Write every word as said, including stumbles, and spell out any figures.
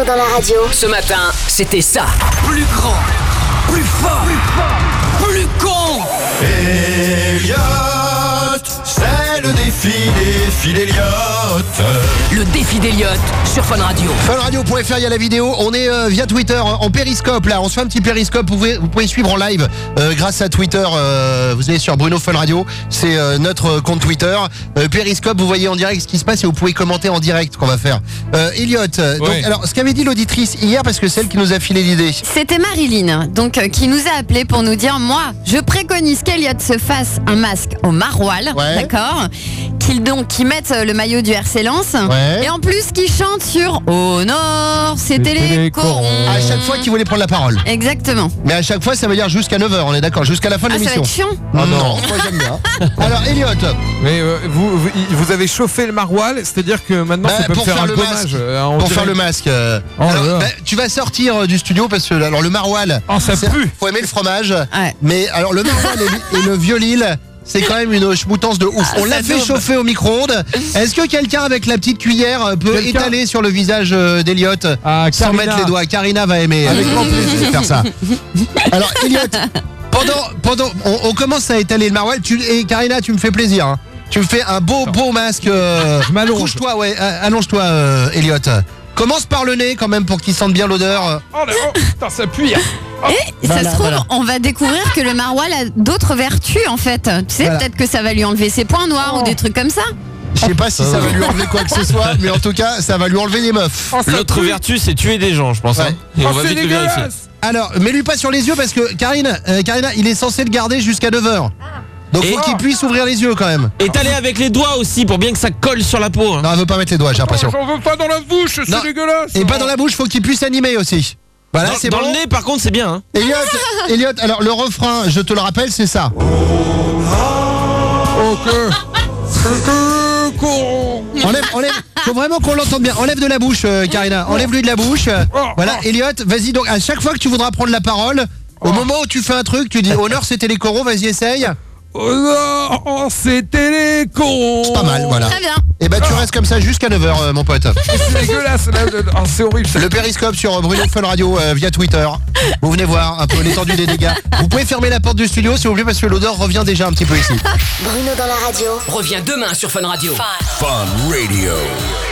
Bruno dans la radio. Ce matin, c'était ça. Plus grand, plus fort, plus, fort, plus con. Elliot, c'est le défi des défis d'Elliot. Le défi d'Elliot sur Fun Radio. Fun Radio point F R, il y a la vidéo. On est euh, via Twitter en périscope là. On se fait un petit périscope. Vous pouvez, vous pouvez suivre en live euh, grâce à Twitter. Euh, vous allez sur Bruno Fun Radio. C'est euh, notre compte Twitter. Euh, périscope, vous voyez en direct ce qui se passe et vous pouvez commenter en direct ce qu'on va faire. Euh, Elliot, euh, donc, Ouais. alors ce qu'avait dit l'auditrice hier, parce que c'est elle qui nous a filé l'idée. C'était Marilyn, donc euh, qui nous a appelé pour nous dire, moi, je préconise qu'Elliot se fasse un masque au maroilles, Ouais. d'accord, qu'il donc qu'il mette euh, le maillot du R C Lens, Ouais. et en plus qu'il chante sur Au Nord, c'était les, les corons. corons. À chaque fois qu'il voulait prendre la parole. Exactement. Mais à chaque fois, ça veut dire jusqu'à neuf heures, on est d'accord, jusqu'à la fin de Ah, ça va l'émission. être chiant. Oh non, moi j'aime bien. Alors Elliot, Mais euh, vous, vous, vous avez chauffé le maroilles, c'est-à-dire que maintenant bah, ça peut pour faire, faire un le gommage. masque, euh, en pour direct. faire le masque. euh, Oh alors, là là. bah, tu vas sortir euh, du studio parce que alors le maroilles, Oh, ça c'est- pue. faut aimer le fromage. Ouais. Mais alors le maroilles et, le- et le vieux Lille, c'est quand même une schmoutance de ouf. Ah, On l'a ça fait daube. chauffer au micro-ondes. Est-ce que quelqu'un avec la petite cuillère euh, peut Quelqu'un étaler sur le visage euh, d'Elliot Ah, sans Karina. mettre les doigts? Karina va aimer. Avec grand plaisir de faire ça. Alors Elliot, pendant, pendant, on, on commence à étaler le maroilles. Tu, et Karina, tu me fais plaisir. Hein. Tu me fais un beau, beau masque. Euh, Je m'allonge. Couche-toi, ouais. euh, Allonge-toi, euh, Elliot. Commence par le nez quand même pour qu'il sente bien l'odeur. Oh là, oh, putain, ça pue. Et Voilà, ça se trouve, voilà. on va découvrir que le maroilles a d'autres vertus en fait. Tu sais, Voilà. peut-être que ça va lui enlever ses points noirs ou des trucs comme ça. Je sais pas si ça va lui enlever quoi que ce soit, mais en tout cas, ça va lui enlever des meufs. Oh, ça L'autre pue. vertu, c'est tuer des gens, je pense. Ouais. hein. Et Oh, on va c'est vite le vérifier. dégueulasse. Alors, mets-lui pas sur les yeux parce que Karine, euh, Karina, il est censé le garder jusqu'à neuf heures. Donc Et- faut qu'il puisse ouvrir les yeux quand même. Étaler avec les doigts aussi pour bien que ça colle sur la peau. hein. Non, elle veut pas mettre les doigts, j'ai l'impression. J'en veux pas dans la bouche, Non. c'est dégueulasse. Et pas dans la bouche, faut qu'il puisse animer aussi. Voilà, Dans, c'est dans bon. le nez, par contre, c'est bien. hein. Elliot, Elliot, alors le refrain, je te le rappelle, c'est ça. Ok. Ok, con. Enlève, enlève. Faut vraiment qu'on l'entende bien. Enlève de la bouche, euh, Karina. Enlève-lui de la bouche. Voilà, Elliot, vas-y donc. À chaque fois que tu voudras prendre la parole, au moment où tu fais un truc, tu dis honneur, c'était les corons. Vas-y, essaye. Oh non, c'était les cons. C'est pas mal, voilà. Très bien. Et bah tu restes comme ça jusqu'à neuf heures, euh, mon pote. C'est dégueulasse. Là, là, oh, c'est horrible. Ça. Le périscope sur Bruno Fun Radio euh, via Twitter. Vous venez voir un peu l'étendue des dégâts. Vous pouvez fermer la porte du studio s'il vous plaît parce que l'odeur revient déjà un petit peu ici. Bruno dans la radio. Reviens demain sur Fun Radio. Fun Radio.